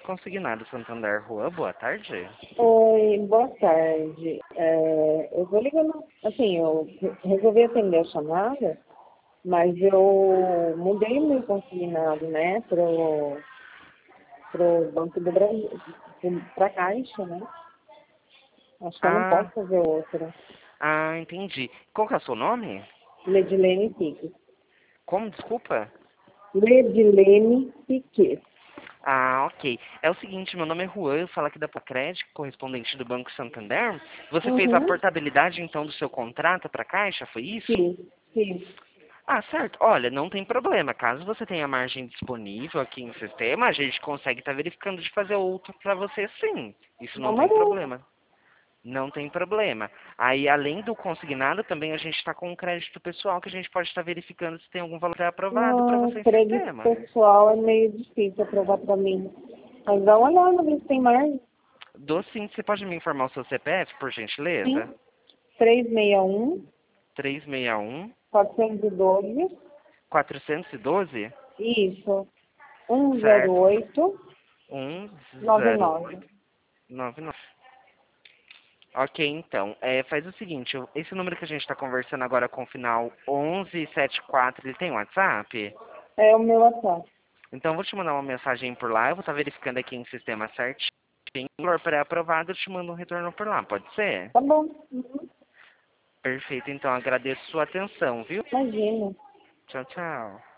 Consignado Santander Rua, boa tarde. Oi, boa tarde. Eu vou ligando, assim, eu resolvi atender a chamada, mas eu mudei o meu consignado, né, pro Banco do Brasil, pra Caixa, né? Acho que eu não Ah, posso fazer outra. entendi. Qual que é o seu nome? Ledilene Piques. Como, desculpa? Ledilene Piques. Ok. É o seguinte, meu nome é Juan, eu falo aqui da Pacred, correspondente do Banco Santander. Você fez a Uhum. portabilidade, então, do seu contrato para a Caixa, foi isso? Sim, sim. Certo. Olha, não tem problema. Caso você tenha margem disponível aqui no sistema, a gente consegue estar verificando de fazer outro para você, sim. Isso não Vamos tem ver. problema. Não tem problema. Aí, além do consignado, também a gente está com um crédito pessoal que a gente pode estar verificando se tem algum valor aprovado para você em Crédito sistema. pessoal é meio difícil aprovar pra mim. Mas dá uma olhada, ver se tem mais. Dou sim, você pode me informar o seu CPF, por Sim. gentileza? 361 361 412. 412 Isso. certo? 108 99. 10899. Ok, então, faz o seguinte, esse número que a gente está conversando agora com o final 1174, ele tem WhatsApp? É o meu WhatsApp. Então, eu vou te mandar uma mensagem por lá, eu vou estar verificando aqui em sistema certinho. Se for pré-aprovado, eu te mando um retorno por lá, pode ser? Tá bom. Uhum. Perfeito, então, agradeço sua atenção, viu? Imagina. Tchau, tchau.